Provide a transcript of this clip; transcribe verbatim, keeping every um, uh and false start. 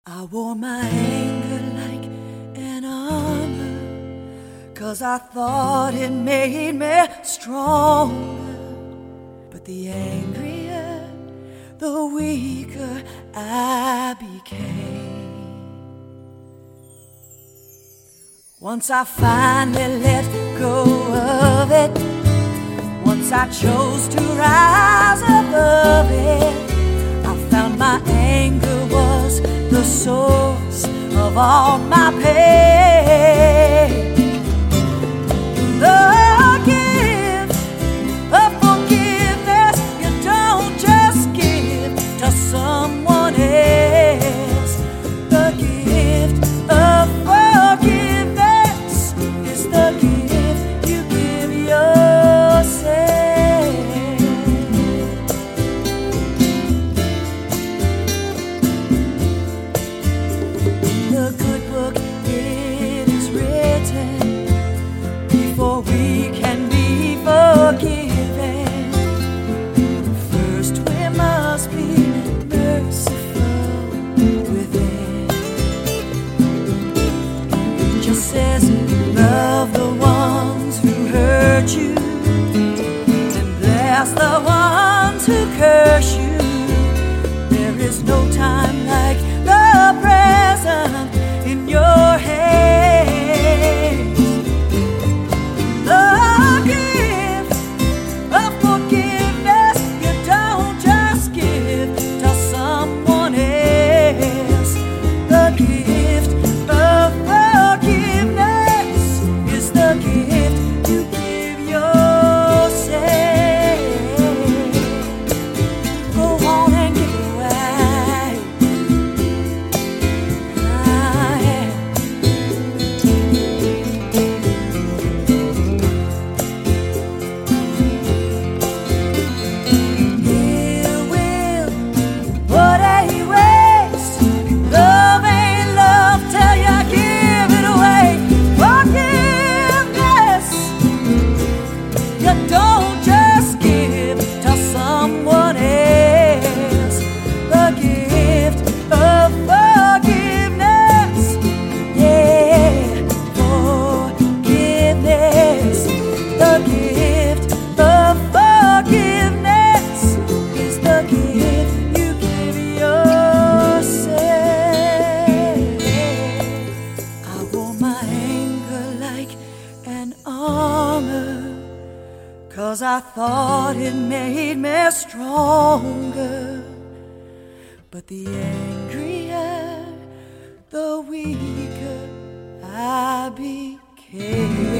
I wore my anger like an armor, 'cause I thought it made me stronger. But the angrier, the weaker I became. Once I finally let go of it, once I chose to rise above it, I found my anger was the source of all my pain. The gift of forgiveness you don't just give to someone else. The gift of forgiveness is the gift you give yourself. The good book, it is written, before we can be forgiven, first we must be merciful within. It just says, love the ones who hurt you, and bless the ones who curse you. There is no time like the present in your hands. The gift of forgiveness you don't just give to someone else. The gift of forgiveness is the gift you give yourself. Go on and give it away. Don't just give to someone else. The gift of forgiveness, yeah, forgiveness. The gift of forgiveness is the gift you give yourself. I wore my anger like an armor, 'cause I thought it made me stronger. But the angrier, the weaker I became.